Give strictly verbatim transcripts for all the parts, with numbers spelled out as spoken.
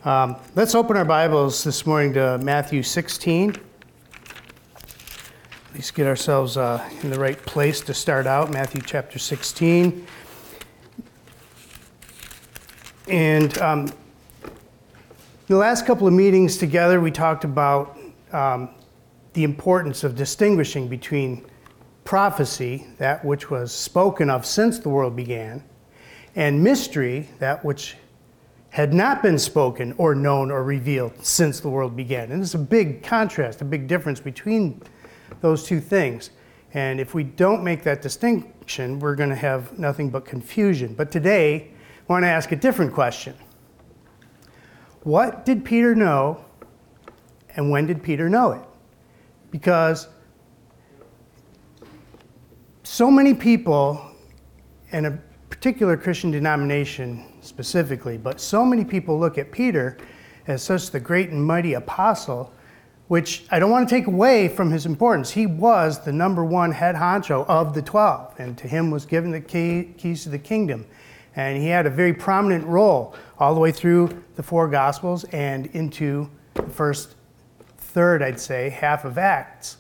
Um, let's open our Bibles this morning to Matthew sixteen. At least get ourselves uh, in the right place to start out. Matthew chapter sixteen. And um, the last couple of meetings together, we talked about um, the importance of distinguishing between prophecy, that which was spoken of since the world began, and mystery, that which had not been spoken or known or revealed since the world began. And there's a big contrast, a big difference between those two things. And if we don't make that distinction, we're going to have nothing but confusion. But today, I want to ask a different question. What did Peter know, and when did Peter know it? Because so many people, in a particular Christian denomination specifically, but so many people look at Peter as such the great and mighty apostle, which I don't want to take away from his importance. He was the number one head honcho of the twelve, and to him was given the key, keys to the kingdom. And he had a very prominent role all the way through the four Gospels and into the first third, I'd say, half of Acts.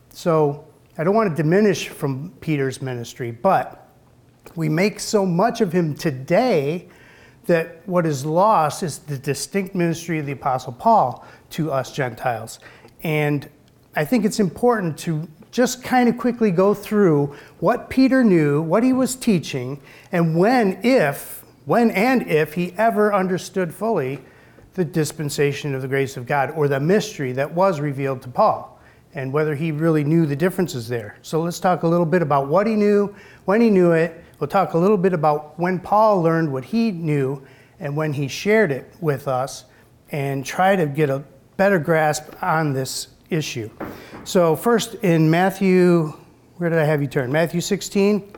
So I don't want to diminish from Peter's ministry, but we make so much of him today that what is lost is the distinct ministry of the Apostle Paul to us Gentiles. And I think it's important to just kind of quickly go through what Peter knew, what he was teaching, and when, if, when and if he ever understood fully the dispensation of the grace of God, or the mystery that was revealed to Paul, and whether he really knew the differences there. So let's talk a little bit about what he knew, when he knew it. We'll talk a little bit about when Paul learned what he knew and when he shared it with us, and try to get a better grasp on this issue. So first in Matthew, where did I have you turn? Matthew sixteen.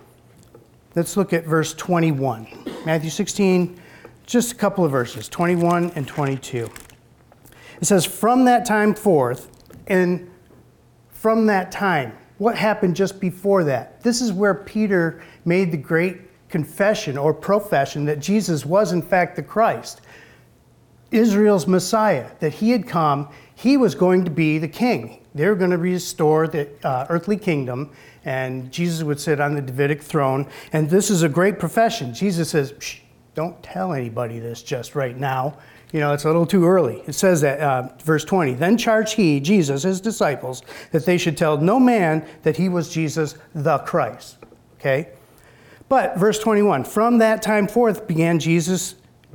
Let's look at verse twenty-one. Matthew sixteen, just a couple of verses, twenty-one and twenty-two. It says, from that time forth, and from that time, what happened just before that? This is where Peter made the great confession or profession that Jesus was in fact the Christ, Israel's Messiah, that he had come, he was going to be the king. They were going to restore the uh, earthly kingdom, and Jesus would sit on the Davidic throne. And this is a great profession. Jesus says, shh, don't tell anybody this just right now. You know, it's a little too early. It says that, uh, verse twenty, then charged he, Jesus, his disciples, that they should tell no man that he was Jesus the Christ. Okay? But, verse twenty-one, from that time forth began Jesus,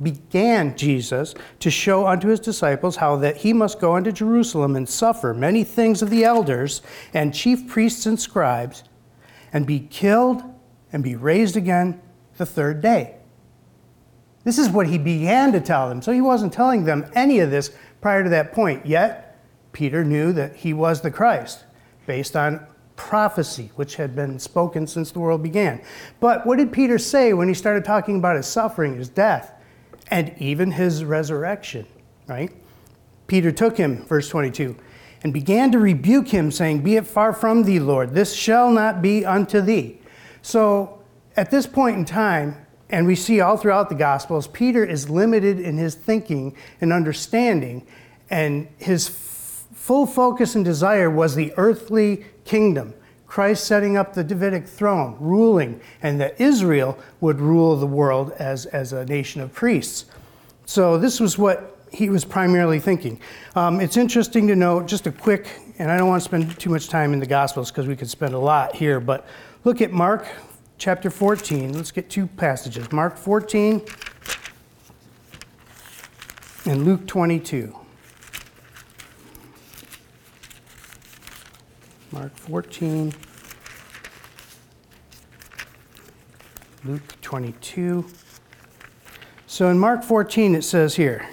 began Jesus to show unto his disciples how that he must go unto Jerusalem and suffer many things of the elders and chief priests and scribes, and be killed and be raised again the third day. This is what he began to tell them. So he wasn't telling them any of this prior to that point. Yet, Peter knew that he was the Christ, based on prophecy, which had been spoken since the world began. But what did Peter say when he started talking about his suffering, his death, and even his resurrection, right? Peter took him, verse twenty-two, and began to rebuke him, saying, be it far from thee, Lord, this shall not be unto thee. So, at this point in time, and we see all throughout the Gospels, Peter is limited in his thinking and understanding, and his f- full focus and desire was the earthly kingdom, Christ setting up the Davidic throne, ruling, and that Israel would rule the world as, as a nation of priests. So this was what he was primarily thinking. Um, it's interesting to note, just a quick, and I don't want to spend too much time in the Gospels because we could spend a lot here, but look at Mark chapter fourteen. Let's get two passages. Mark fourteen and Luke twenty-two. Mark fourteen, Luke twenty-two. So in Mark fourteen it says here,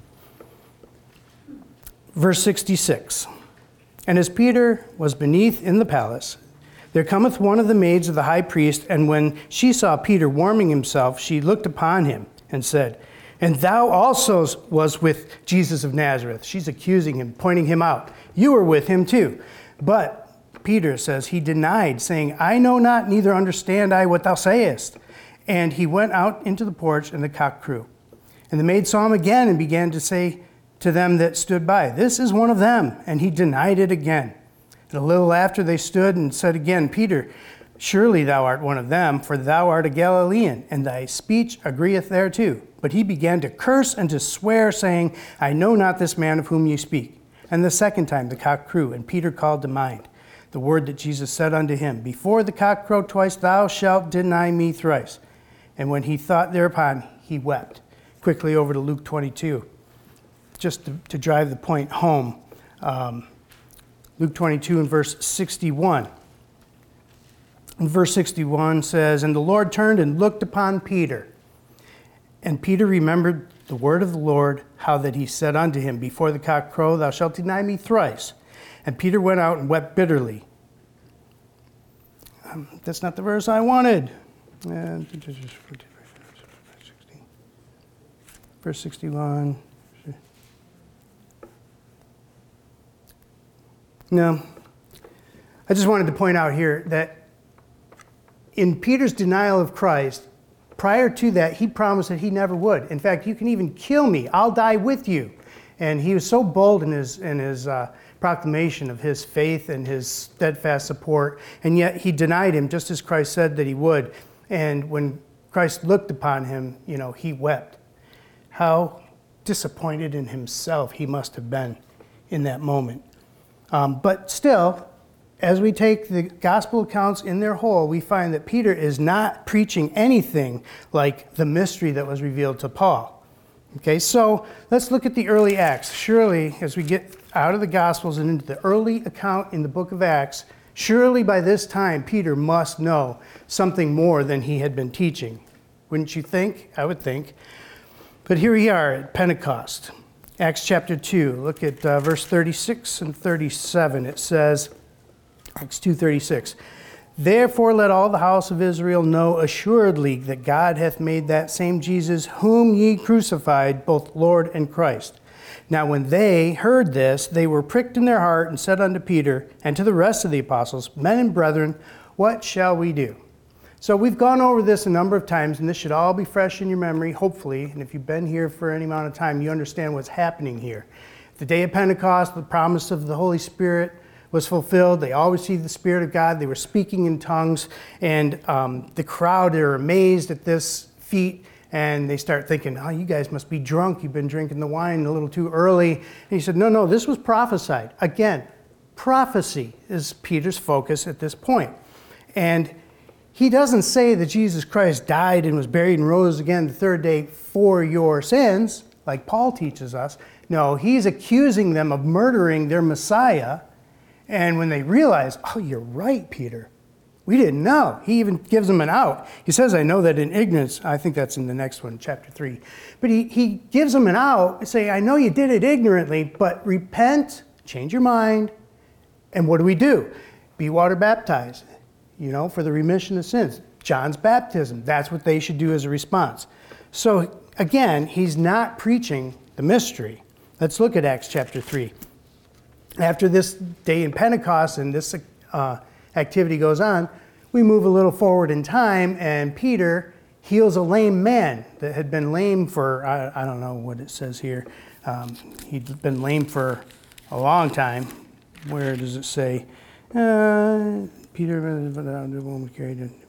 verse sixty-six, and as Peter was beneath in the palace, there cometh one of the maids of the high priest, and when she saw Peter warming himself, she looked upon him and said, and thou also was with Jesus of Nazareth. She's accusing him, pointing him out. You were with him too. But Peter says he denied, saying, I know not, neither understand I what thou sayest. And he went out into the porch, and the cock crew. And the maid saw him again and began to say to them that stood by, "This is one of them." And he denied it again. And a little after they stood and said again, "Peter, surely thou art one of them, for thou art a Galilean, and thy speech agreeth thereto." But he began to curse and to swear, saying, "I know not this man of whom ye speak." And the second time the cock crew, and Peter called to mind the word that Jesus said unto him, "Before the cock crow twice, thou shalt deny me thrice." And when he thought thereupon, he wept. Quickly over to Luke twenty-two, just to, to drive the point home. Um, Luke twenty-two and verse sixty-one. And verse sixty-one says, "And the Lord turned and looked upon Peter. And Peter remembered the word of the Lord, how that he said unto him, Before the cock crow, thou shalt deny me thrice. And Peter went out and wept bitterly." Um, that's not the verse I wanted. Uh, verse sixty-one. No. I just wanted to point out here that in Peter's denial of Christ, prior to that, he promised that he never would. In fact, "You can even kill me. I'll die with you." And he was so bold in his in his uh, proclamation of his faith and his steadfast support, and yet he denied him just as Christ said that he would. And when Christ looked upon him, you know, he wept. How disappointed in himself he must have been in that moment. Um, but still, as we take the gospel accounts in their whole, we find that Peter is not preaching anything like the mystery that was revealed to Paul. Okay, so let's look at the early Acts. Surely, as we get out of the Gospels and into the early account in the book of Acts, surely by this time Peter must know something more than he had been teaching. Wouldn't you think? I would think. But here we are at Pentecost. Acts chapter two. Look at uh, verse thirty-six and thirty-seven. It says, Acts two thirty-six. "Therefore let all the house of Israel know assuredly that God hath made that same Jesus whom ye crucified, both Lord and Christ. Now when they heard this, they were pricked in their heart and said unto Peter and to the rest of the apostles, Men and brethren, what shall we do?" So we've gone over this a number of times, and this should all be fresh in your memory, hopefully. And if you've been here for any amount of time, you understand what's happening here. The day of Pentecost, the promise of the Holy Spirit was fulfilled. They all received the Spirit of God. They were speaking in tongues, and um, the crowd are amazed at this feat, and they start thinking, "Oh, you guys must be drunk. You've been drinking the wine a little too early." And he said, no, no, this was prophesied. Again, prophecy is Peter's focus at this point. And he doesn't say that Jesus Christ died and was buried and rose again the third day for your sins, like Paul teaches us. No, he's accusing them of murdering their Messiah. And when they realize, "Oh, you're right, Peter. We didn't know." He even gives them an out. He says, "I know that in ignorance," I think that's in the next one, chapter three. But he, he gives them an out, say, "I know you did it ignorantly, but repent, change your mind." And what do we do? Be water baptized, you know, for the remission of sins. John's baptism, that's what they should do as a response. So again, he's not preaching the mystery. Let's look at Acts chapter three. After this day in Pentecost and this uh, activity goes on, we move a little forward in time, and Peter heals a lame man that had been lame for, I, I don't know what it says here. Um, he'd been lame for a long time. Where does it say? Uh, Peter, the woman carried it.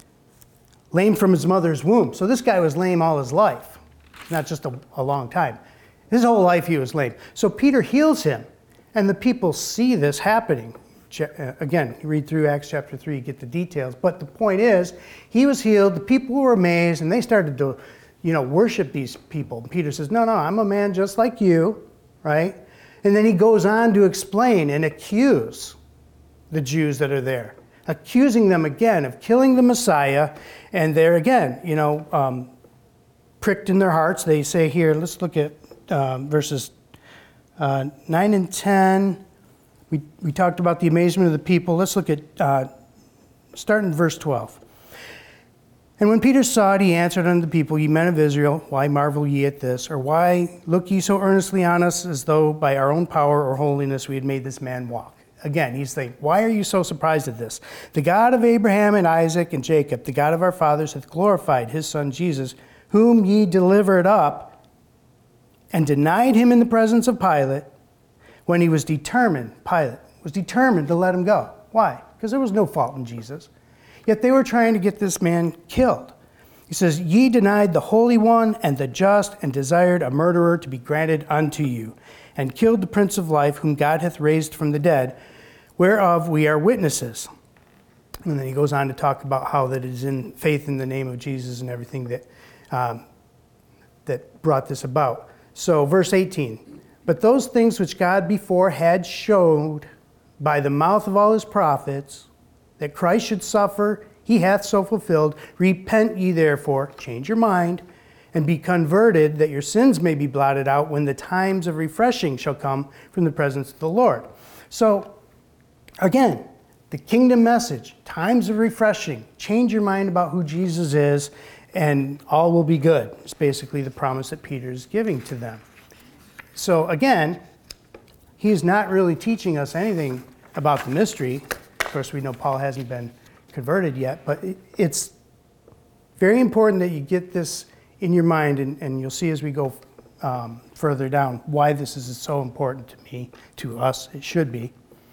Lame from his mother's womb. So this guy was lame all his life, not just a, a long time. His whole life he was lame. So Peter heals him, and the people see this happening. Again, you read through Acts chapter three, you get the details. But the point is, he was healed, the people were amazed, and they started to, you know, worship these people. Peter says, no, no, I'm a man just like you, right? And then he goes on to explain and accuse the Jews that are there, accusing them again of killing the Messiah. And they're again, you know, um, pricked in their hearts. They say here, let's look at um, verses uh, nine and ten. We, we talked about the amazement of the people. Let's look at, uh, starting in verse twelve. And when Peter saw it, he answered unto the people, Ye men of Israel, why marvel ye at this? Or why look ye so earnestly on us, as though by our own power or holiness we had made this man walk? Again, he's saying, why are you so surprised at this? The God of Abraham and Isaac and Jacob, the God of our fathers, hath glorified his son Jesus, whom ye delivered up and denied him in the presence of Pilate when he was determined, Pilate was determined to let him go. Why? Because there was no fault in Jesus. Yet they were trying to get this man killed. He says, ye denied the Holy One and the just, and desired a murderer to be granted unto you, and killed the Prince of Life, whom God hath raised from the dead, whereof we are witnesses. And then he goes on to talk about how that it is in faith in the name of Jesus and everything that um, that brought this about. So verse eighteen, but those things which God before had showed by the mouth of all his prophets, that Christ should suffer, he hath so fulfilled. Repent ye therefore, change your mind, and be converted, that your sins may be blotted out when the times of refreshing shall come from the presence of the Lord. So, again, the kingdom message, times of refreshing, change your mind about who Jesus is, and all will be good. It's basically the promise that Peter is giving to them. So, again, he's not really teaching us anything about the mystery. Of course, we know Paul hasn't been converted yet, but it's very important that you get this in your mind, and, and you'll see as we go um, further down why this is so important to me, to us, it should be.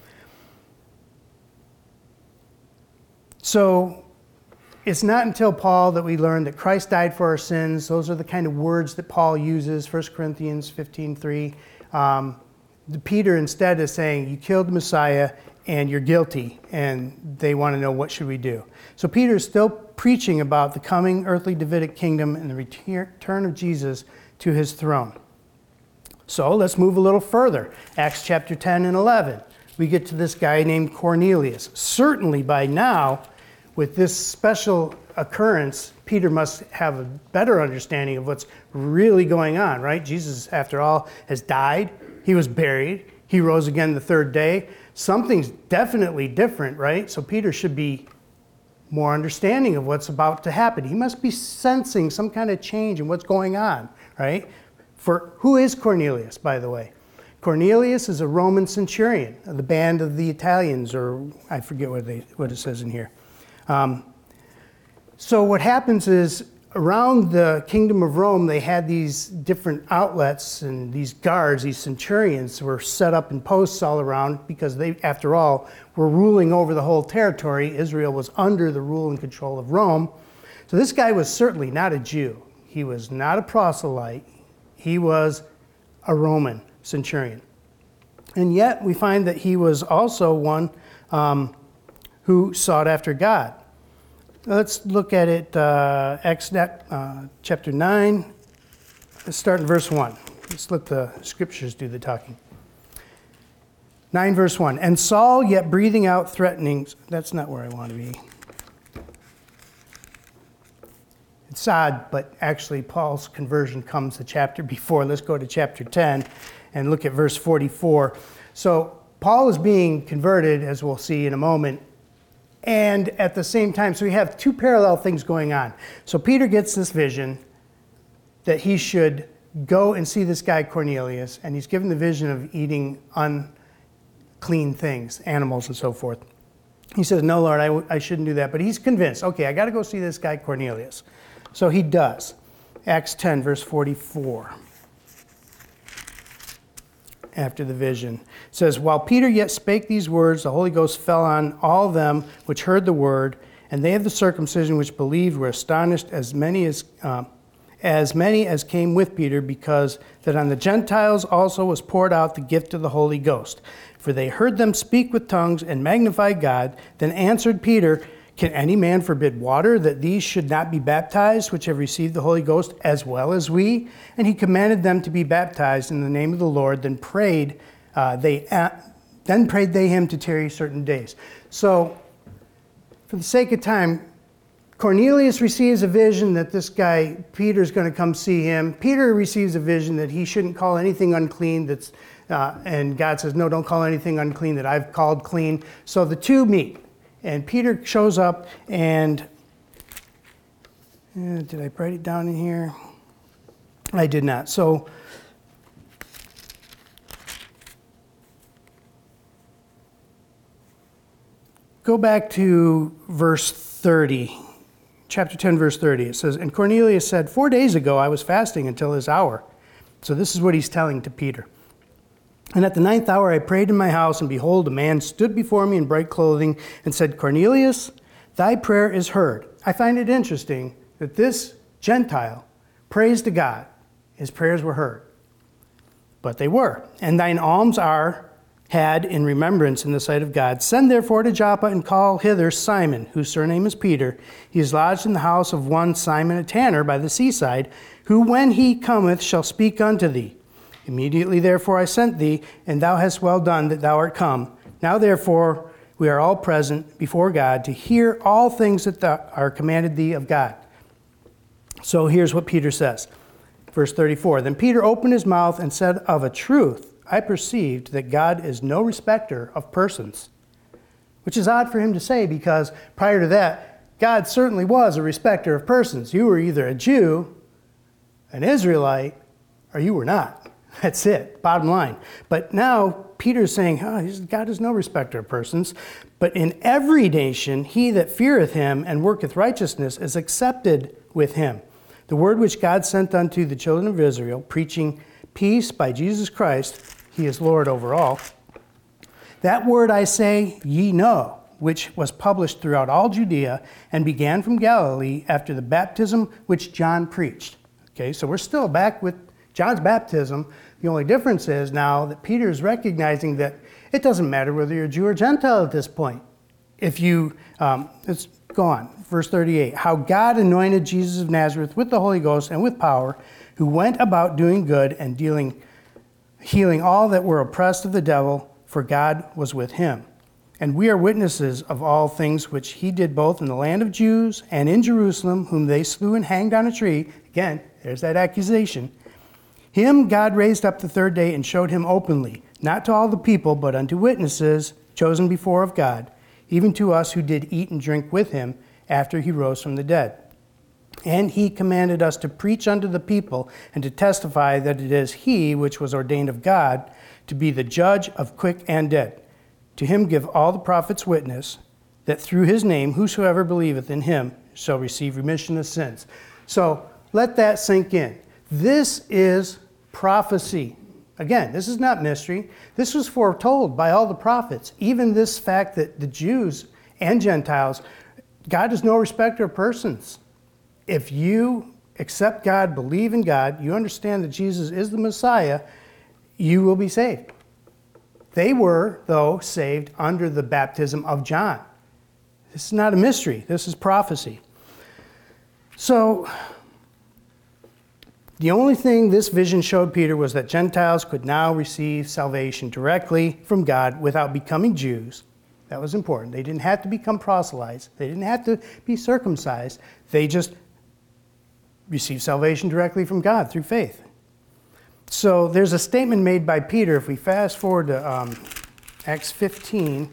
So it's not until Paul that we learn that Christ died for our sins. Those are the kind of words that Paul uses, First Corinthians fifteen three. Um, Peter instead is saying, you killed the Messiah and you're guilty, and they want to know, what should we do? So Peter is still preaching about the coming earthly Davidic kingdom and the return of Jesus to his throne. So let's move a little further. Acts chapter ten and eleven. We get to this guy named Cornelius. Certainly by now, with this special occurrence, Peter must have a better understanding of what's really going on, right? Jesus, after all, has died. He was buried. He rose again the third day. Something's definitely different, right? So Peter should be more understanding of what's about to happen. He must be sensing some kind of change in what's going on, right? For who is Cornelius, by the way? Cornelius is a Roman centurion of the band of the Italians, or I forget what, they, what it says in here. Um, so what happens is, around the kingdom of Rome, they had these different outlets, and these guards, these centurions, were set up in posts all around because they, after all, were ruling over the whole territory. Israel was under the rule and control of Rome. So this guy was certainly not a Jew. He was not a proselyte. He was a Roman centurion. And yet we find that he was also one um, who sought after God. Let's look at it, uh, Acts uh, chapter nine. Let's start in verse one. Let's let the scriptures do the talking. nine verse one. And Saul, yet breathing out threatenings. That's not where I want to be. It's odd, but actually Paul's conversion comes the chapter before. Let's go to chapter ten and look at verse forty-four. So Paul is being converted, as we'll see in a moment. And at the same time, so we have two parallel things going on. So Peter gets this vision that he should go and see this guy Cornelius, and he's given the vision of eating unclean things, animals and so forth. He says, no, Lord, I, w- I shouldn't do that. But he's convinced, okay, I got to go see this guy Cornelius. So he does. Acts ten, verse forty-four. After the vision. It says, while Peter yet spake these words, the Holy Ghost fell on all them which heard the word, and they of the circumcision which believed were astonished, as many as uh, as many as came with Peter, because that on the Gentiles also was poured out the gift of the Holy Ghost. For they heard them speak with tongues and magnify God. Then answered Peter, can any man forbid water, that these should not be baptized, which have received the Holy Ghost, as well as we? And he commanded them to be baptized in the name of the Lord. Then prayed uh, they, uh, then prayed they him to tarry certain days. So, for the sake of time, Cornelius receives a vision that this guy Peter's going to come see him. Peter receives a vision that he shouldn't call anything unclean. That's uh, and God says, no, don't call anything unclean that I've called clean. So the two meet. And Peter shows up, and uh, did I write it down in here? I did not. So go back to verse thirty, chapter ten, verse thirty. It says, and Cornelius said, four days ago I was fasting until this hour. So this is what he's telling to Peter. And at the ninth hour I prayed in my house, and behold, a man stood before me in bright clothing and said, Cornelius, thy prayer is heard. I find it interesting that this Gentile prays to God. His prayers were heard. But they were. And thine alms are had in remembrance in the sight of God. Send therefore to Joppa and call hither Simon, whose surname is Peter. He is lodged in the house of one Simon a tanner by the seaside, who when he cometh shall speak unto thee. Immediately therefore I sent thee, and thou hast well done that thou art come. Now therefore we are all present before God to hear all things that thou are commanded thee of God. So here's what Peter says. Verse thirty-four, Then Peter opened his mouth and said, Of a truth I perceived that God is no respecter of persons. Which is odd for him to say, because prior to that, God certainly was a respecter of persons. You were either a Jew, an Israelite, or you were not. That's it, bottom line. But now Peter's saying, oh, God is no respecter of persons, but in every nation he that feareth him and worketh righteousness is accepted with him. The word which God sent unto the children of Israel, preaching peace by Jesus Christ, he is Lord over all. That word I say, ye know, which was published throughout all Judea and began from Galilee after the baptism which John preached. Okay, so we're still back with John's baptism. The only difference is now that Peter is recognizing that it doesn't matter whether you're a Jew or Gentile at this point. If you, um, let's go on, verse thirty-eight. How God anointed Jesus of Nazareth with the Holy Ghost and with power, who went about doing good and dealing, healing all that were oppressed of the devil, for God was with him. And we are witnesses of all things which he did both in the land of Jews and in Jerusalem, whom they slew and hanged on a tree. Again, there's that accusation. Him God raised up the third day and showed him openly, not to all the people, but unto witnesses chosen before of God, even to us who did eat and drink with him after he rose from the dead. And he commanded us to preach unto the people and to testify that it is he which was ordained of God to be the judge of quick and dead. To him give all the prophets witness that through his name whosoever believeth in him shall receive remission of sins. So let that sink in. This is prophecy. Again, this is not mystery. This was foretold by all the prophets. Even this fact that the Jews and Gentiles, God is no respecter of persons. If you accept God, believe in God, you understand that Jesus is the Messiah, you will be saved. They were, though, saved under the baptism of John. This is not a mystery. This is prophecy. So, the only thing this vision showed Peter was that Gentiles could now receive salvation directly from God without becoming Jews. That was important. They didn't have to become proselytes. They didn't have to be circumcised. They just received salvation directly from God through faith. So there's a statement made by Peter. If we fast forward to um, Acts fifteen,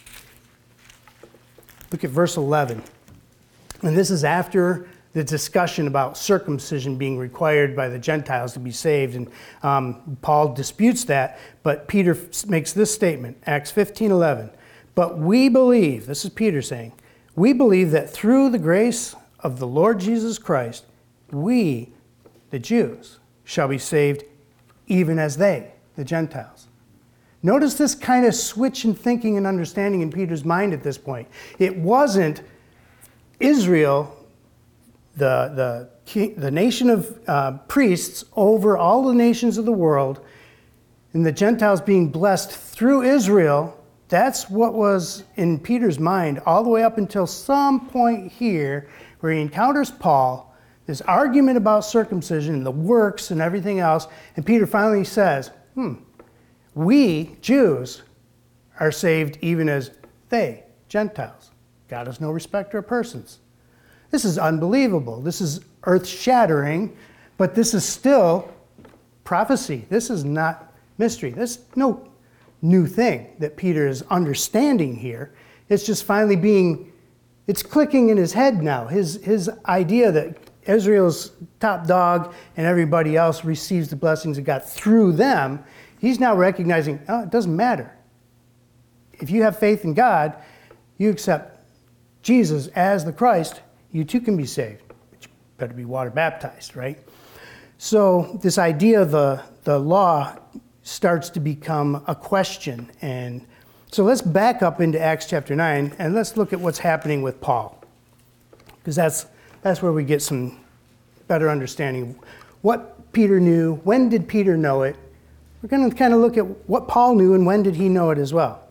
look at verse eleven. And this is after the discussion about circumcision being required by the Gentiles to be saved. And um, Paul disputes that, but Peter makes this statement, Acts fifteen eleven. But we believe, this is Peter saying, we believe that through the grace of the Lord Jesus Christ, we, the Jews, shall be saved even as they, the Gentiles. Notice this kind of switch in thinking and understanding in Peter's mind at this point. It wasn't Israel, the, the, king, the nation of uh, priests over all the nations of the world, and the Gentiles being blessed through Israel. That's what was in Peter's mind all the way up until some point here where he encounters Paul, this argument about circumcision and the works and everything else, and Peter finally says, hmm, we, Jews, are saved even as they, Gentiles. God is no respecter of persons. This is unbelievable. This is earth-shattering, but this is still prophecy. This is not mystery. There's no new thing that Peter is understanding here. It's just finally being, it's clicking in his head now. His, his idea that Israel's top dog and everybody else receives the blessings of God through them, he's now recognizing, oh, it doesn't matter. If you have faith in God, you accept Jesus as the Christ, you too can be saved. But you better be water baptized, right? So this idea of the, the law starts to become a question. And so let's back up into Acts chapter nine and let's look at what's happening with Paul. Because that's, that's where we get some better understanding. What Peter knew, when did Peter know it? We're going to kind of look at what Paul knew and when did he know it as well.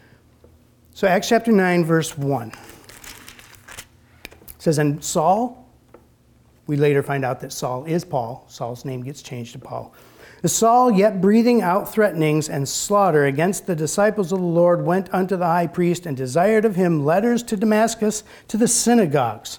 So Acts chapter nine, verse one. It says, and Saul, we later find out that Saul is Paul. Saul's name gets changed to Paul. Saul, yet breathing out threatenings and slaughter against the disciples of the Lord, went unto the high priest and desired of him letters to Damascus to the synagogues,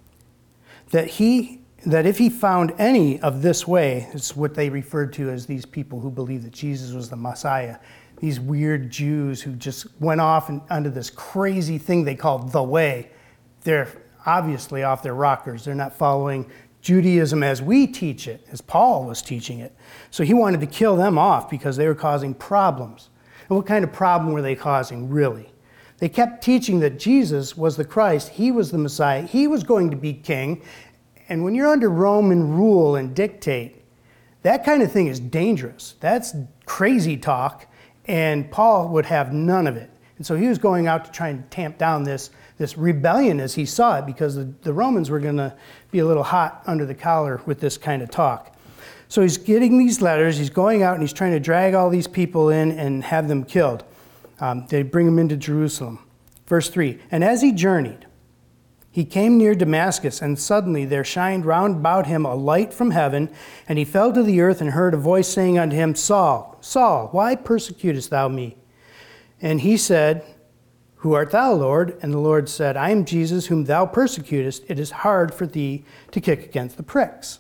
that he that if he found any of this way, it's what they referred to as these people who believed that Jesus was the Messiah, these weird Jews who just went off and under this crazy thing they called the way. They're obviously off their rockers. They're not following Judaism as we teach it, as Paul was teaching it. So he wanted to kill them off because they were causing problems. And what kind of problem were they causing, really? They kept teaching that Jesus was the Christ, he was the Messiah, he was going to be king. And when you're under Roman rule and dictate, that kind of thing is dangerous. That's crazy talk, and Paul would have none of it. And so he was going out to try and tamp down this, this rebellion as he saw it, because the, the Romans were going to be a little hot under the collar with this kind of talk. So he's getting these letters, he's going out and he's trying to drag all these people in and have them killed. Um, they bring them into Jerusalem. Verse three, and as he journeyed, he came near Damascus, and suddenly there shined round about him a light from heaven, and he fell to the earth and heard a voice saying unto him, Saul, Saul, why persecutest thou me? And he said, Who art thou, Lord? And the Lord said, I am Jesus, whom thou persecutest. It is hard for thee to kick against the pricks.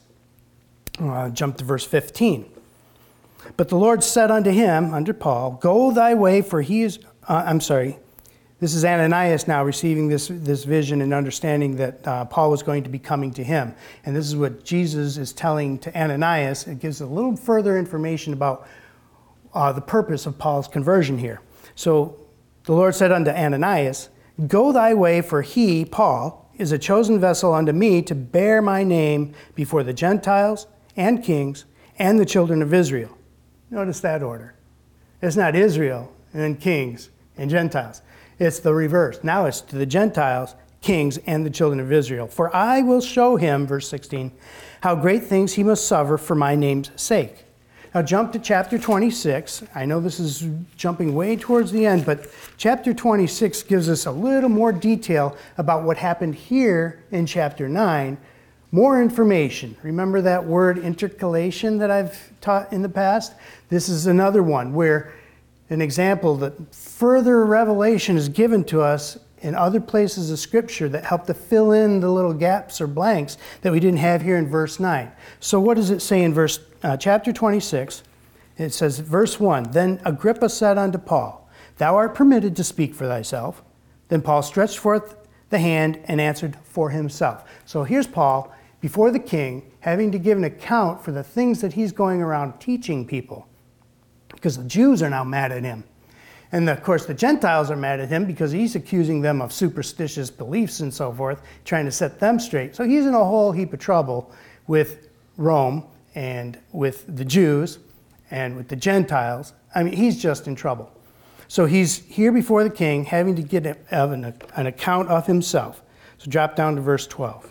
Uh, jump to verse fifteen. But the Lord said unto him, unto Paul, Go thy way, for he is, uh, I'm sorry, this is Ananias now receiving this, this vision and understanding that uh, Paul was going to be coming to him. And this is what Jesus is telling to Ananias. It gives a little further information about uh, the purpose of Paul's conversion here. So the Lord said unto Ananias, Go thy way, for he, Paul, is a chosen vessel unto me to bear my name before the Gentiles and kings and the children of Israel. Notice that order. It's not Israel and then kings and Gentiles. It's the reverse. Now it's to the Gentiles, kings, and the children of Israel. For I will show him, verse sixteen, how great things he must suffer for my name's sake. Now jump to chapter twenty-six. I know this is jumping way towards the end, but chapter twenty-six gives us a little more detail about what happened here in chapter nine. More information. Remember that word intercalation that I've taught in the past? This is another one where an example that further revelation is given to us in other places of Scripture that help to fill in the little gaps or blanks that we didn't have here in verse nine. So what does it say in verse uh, chapter twenty-six? It says, verse one, Then Agrippa said unto Paul, Thou art permitted to speak for thyself. Then Paul stretched forth the hand and answered for himself. So here's Paul before the king having to give an account for the things that he's going around teaching people, because the Jews are now mad at him. And of course the Gentiles are mad at him because he's accusing them of superstitious beliefs and so forth, trying to set them straight. So he's in a whole heap of trouble with Rome and with the Jews and with the Gentiles. I mean, he's just in trouble. So he's here before the king having to get an, an account of himself. So drop down to verse twelve.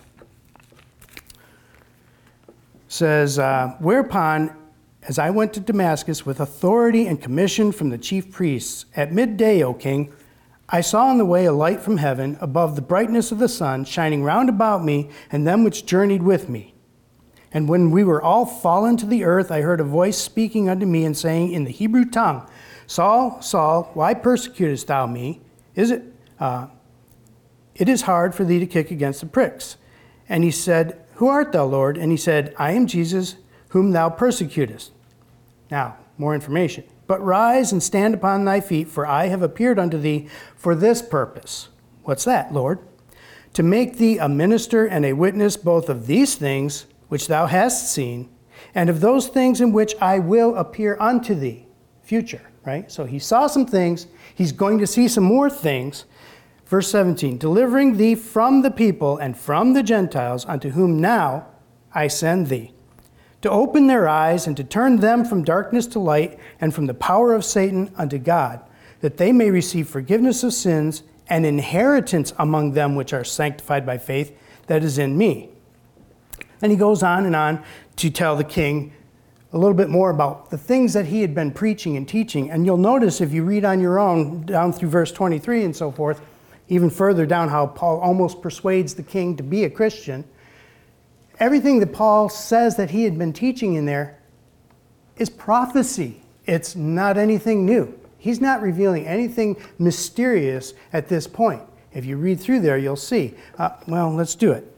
It says, uh, Whereupon as I went to Damascus with authority and commission from the chief priests, at midday, O king, I saw on the way a light from heaven, above the brightness of the sun, shining round about me and them which journeyed with me. And when we were all fallen to the earth, I heard a voice speaking unto me and saying in the Hebrew tongue, Saul, Saul, why persecutest thou me? Is it, uh, it is hard for thee to kick against the pricks. And he said, Who art thou, Lord? And he said, I am Jesus, whom thou persecutest. Now, more information. But rise and stand upon thy feet, for I have appeared unto thee for this purpose. What's that, Lord? To make thee a minister and a witness both of these things which thou hast seen, and of those things in which I will appear unto thee. Future, right? So he saw some things. He's going to see some more things. Verse seventeen, delivering thee from the people and from the Gentiles, unto whom now I send thee, to open their eyes and to turn them from darkness to light and from the power of Satan unto God, that they may receive forgiveness of sins and inheritance among them which are sanctified by faith that is in me. And he goes on and on to tell the king a little bit more about the things that he had been preaching and teaching. And you'll notice if you read on your own down through verse twenty-three and so forth, even further down how Paul almost persuades the king to be a Christian, everything that Paul says that he had been teaching in there is prophecy. It's not anything new. He's not revealing anything mysterious at this point. If you read through there, you'll see. Uh, well, let's do it.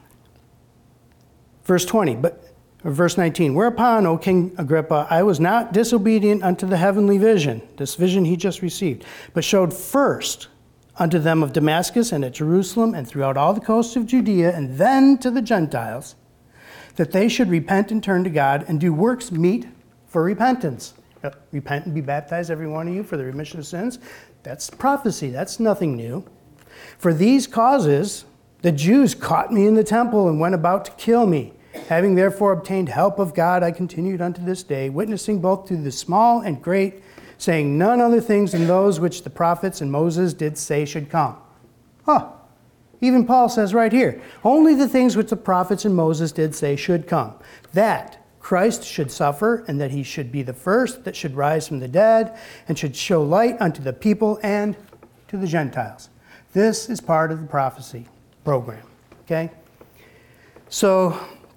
Verse twenty, but or verse nineteen. Whereupon, O King Agrippa, I was not disobedient unto the heavenly vision, this vision he just received, but showed first unto them of Damascus and at Jerusalem and throughout all the coasts of Judea, and then to the Gentiles, that they should repent and turn to God and do works meet for repentance. Uh, repent and be baptized, every one of you, for the remission of sins. That's prophecy. That's nothing new. For these causes, the Jews caught me in the temple and went about to kill me. Having therefore obtained help of God, I continued unto this day, witnessing both to the small and great, saying none other things than those which the prophets and Moses did say should come. Huh. Even Paul says right here, only the things which the prophets and Moses did say should come. That Christ should suffer, and that he should be the first that should rise from the dead, and should show light unto the people and to the Gentiles. This is part of the prophecy program, okay? So,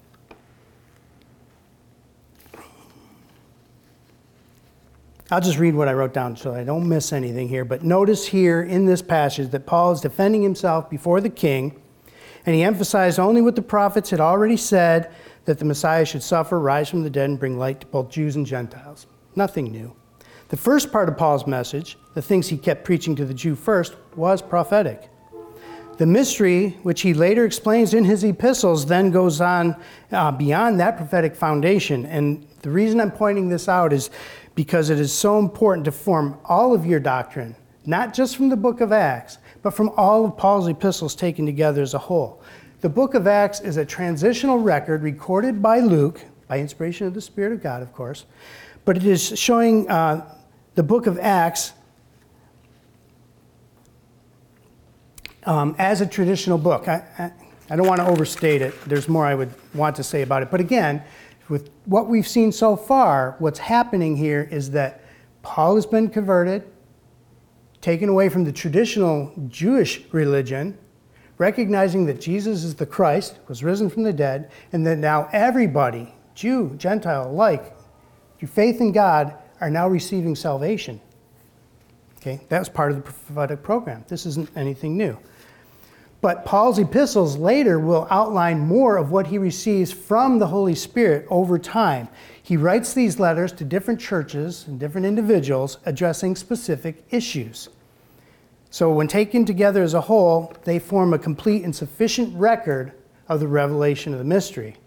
I'll just read what I wrote down so I don't miss anything here. But notice here in this passage that Paul is defending himself before the king, and he emphasized only what the prophets had already said, that the Messiah should suffer, rise from the dead, and bring light to both Jews and Gentiles. Nothing new. The first part of Paul's message, the things he kept preaching to the Jew first, was prophetic. The mystery, which he later explains in his epistles, then goes on uh, beyond that prophetic foundation. And the reason I'm pointing this out is because it is so important to form all of your doctrine, not just from the book of Acts, but from all of Paul's epistles taken together as a whole. The book of Acts is a transitional record recorded by Luke, by inspiration of the Spirit of God, of course, but it is showing uh, the book of Acts um, as a traditional book. I, I, I don't want to overstate it. There's more I would want to say about it. But again, with what we've seen so far, what's happening here is that Paul has been converted, taken away from the traditional Jewish religion, recognizing that Jesus is the Christ, was risen from the dead, and that now everybody, Jew, Gentile alike, through faith in God, are now receiving salvation. Okay, that was part of the prophetic program. This isn't anything new. But Paul's epistles later will outline more of what he receives from the Holy Spirit over time. He writes these letters to different churches and different individuals addressing specific issues. So when taken together as a whole, they form a complete and sufficient record of the revelation of the mystery.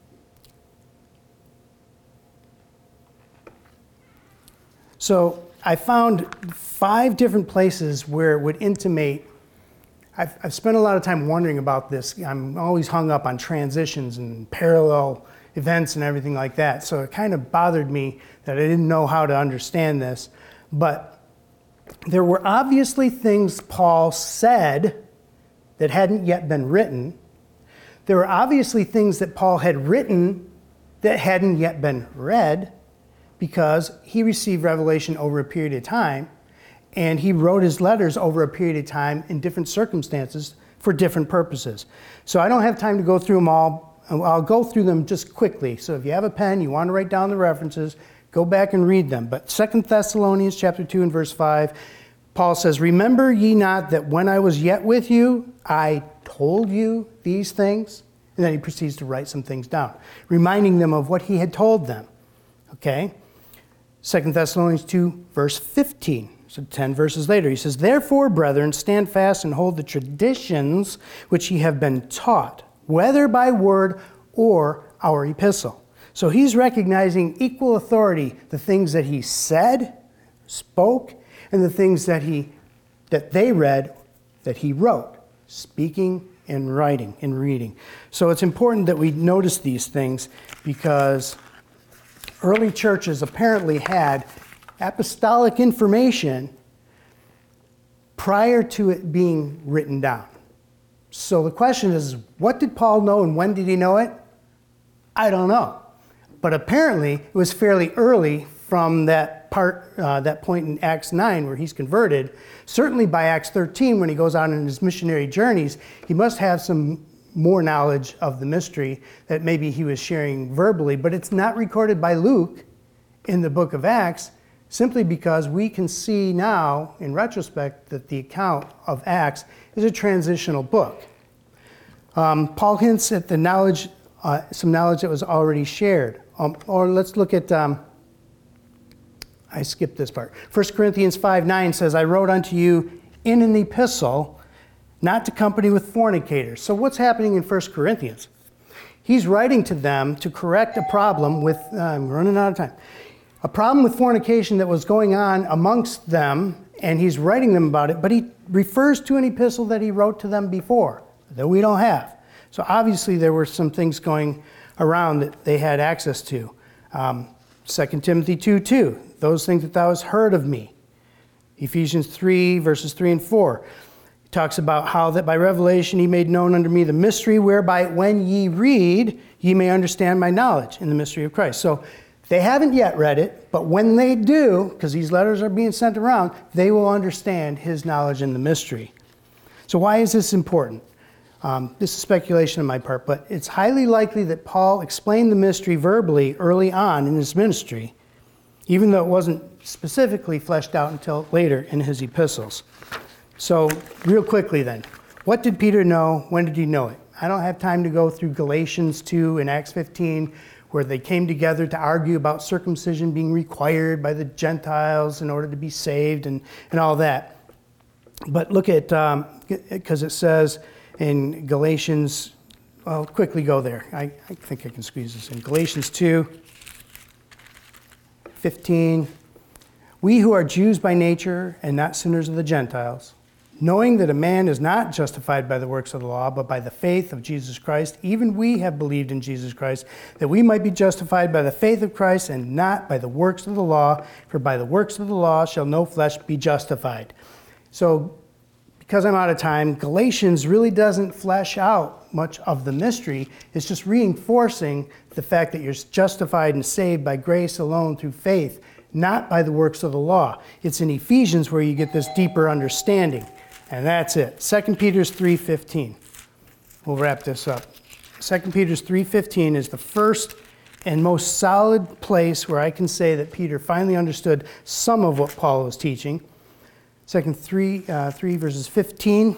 So I found five different places where it would intimate. I've, I've spent a lot of time wondering about this. I'm always hung up on transitions and parallel events and everything like that. So it kind of bothered me that I didn't know how to understand this. But there were obviously things Paul said that hadn't yet been written. There were obviously things that Paul had written that hadn't yet been read, because he received revelation over a period of time, and he wrote his letters over a period of time in different circumstances for different purposes. So I don't have time to go through them all. I'll go through them just quickly. So if you have a pen, you want to write down the references, go back and read them. But Second Thessalonians chapter two and verse five, Paul says, "Remember ye not that when I was yet with you, I told you these things?" And then he proceeds to write some things down, reminding them of what he had told them. Okay? Second Thessalonians two, verse fifteen. So ten verses later, he says, "Therefore, brethren, stand fast and hold the traditions which ye have been taught, whether by word or our epistle." So he's recognizing equal authority, the things that he said, spoke, and the things that he that they read, that he wrote, speaking in writing, in reading. So it's important that we notice these things because early churches apparently had apostolic information prior to it being written down. So the question is, what did Paul know and when did he know it? I don't know. But apparently it was fairly early from that part, uh, that point in Acts nine where he's converted. Certainly by Acts thirteen, when he goes out on his missionary journeys, he must have some more knowledge of the mystery that maybe he was sharing verbally, but it's not recorded by Luke in the book of Acts, simply because we can see now, in retrospect, that the account of Acts is a transitional book. Um, Paul hints at the knowledge, uh, some knowledge that was already shared. Um, or let's look at, um, I skipped this part. First Corinthians five nine says, I wrote unto you in an epistle, not to company with fornicators. So what's happening in First Corinthians? He's writing to them to correct a problem with, uh, I'm running out of time, a problem with fornication that was going on amongst them, and he's writing them about it, but he refers to an epistle that he wrote to them before, that we don't have. So obviously there were some things going around that they had access to. Um, Second Timothy two two, those things that thou hast heard of me. Ephesians three, verses three and four. Talks about how that by revelation he made known unto me the mystery whereby when ye read, ye may understand my knowledge in the mystery of Christ. So they haven't yet read it, but when they do, because these letters are being sent around, they will understand his knowledge in the mystery. So why is this important? Um, this is speculation on my part, but it's highly likely that Paul explained the mystery verbally early on in his ministry, even though it wasn't specifically fleshed out until later in his epistles. So real quickly then, what did Peter know? When did he know it? I don't have time to go through Galatians two and Acts fifteen, where they came together to argue about circumcision being required by the Gentiles in order to be saved and, and all that. But look at, because um, it says in Galatians, I'll quickly go there. I, I think I can squeeze this in. Galatians two, fifteen. We who are Jews by nature and not sinners of the Gentiles, knowing that a man is not justified by the works of the law, but by the faith of Jesus Christ, even we have believed in Jesus Christ, that we might be justified by the faith of Christ and not by the works of the law, for by the works of the law shall no flesh be justified. So, because I'm out of time, Galatians really doesn't flesh out much of the mystery. It's just reinforcing the fact that you're justified and saved by grace alone through faith, not by the works of the law. It's in Ephesians where you get this deeper understanding. And that's it. Second Peter three fifteen. We'll wrap this up. Second Peter three fifteen is the first and most solid place where I can say that Peter finally understood some of what Paul was teaching. Second three, uh, three verses fifteen.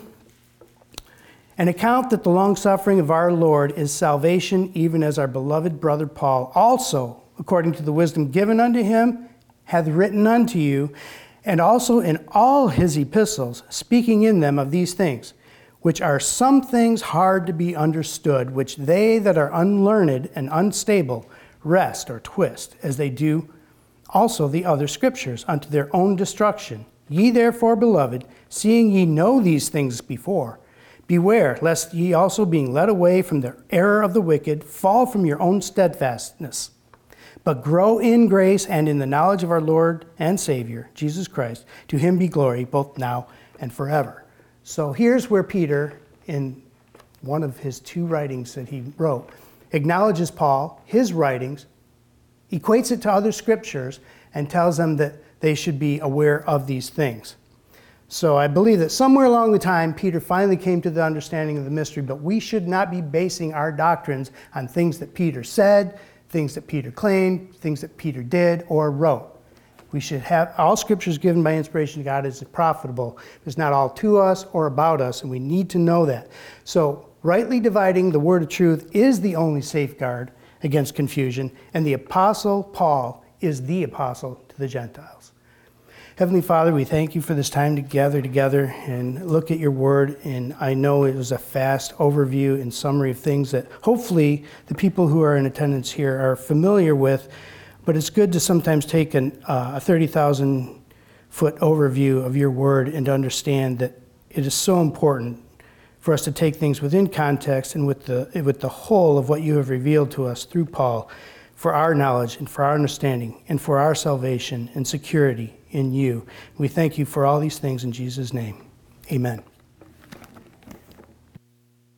An account that the long-suffering of our Lord is salvation, even as our beloved brother Paul also, according to the wisdom given unto him, hath written unto you, and also in all his epistles, speaking in them of these things, which are some things hard to be understood, which they that are unlearned and unstable wrest or twist, as they do also the other scriptures, unto their own destruction. Ye therefore, beloved, seeing ye know these things before, beware, lest ye also being led away from the error of the wicked, fall from your own steadfastness. But grow in grace and in the knowledge of our Lord and Savior, Jesus Christ. To him be glory, both now and forever. So here's where Peter, in one of his two writings that he wrote, acknowledges Paul, his writings, equates it to other scriptures, and tells them that they should be aware of these things. So I believe that somewhere along the time, Peter finally came to the understanding of the mystery, but we should not be basing our doctrines on things that Peter said, things that Peter claimed, things that Peter did or wrote. We should have all scriptures given by inspiration to God is profitable. It's not all to us or about us, and we need to know that. So rightly dividing the word of truth is the only safeguard against confusion, and the Apostle Paul is the apostle to the Gentiles. Heavenly Father, we thank you for this time to gather together and look at your word. And I know it was a fast overview and summary of things that hopefully the people who are in attendance here are familiar with. But it's good to sometimes take an, uh, a thirty thousand foot overview of your word and to understand that it is so important for us to take things within context and with the, with the whole of what you have revealed to us through Paul, for our knowledge and for our understanding and for our salvation and security in you. We thank you for all these things in Jesus' name. Amen.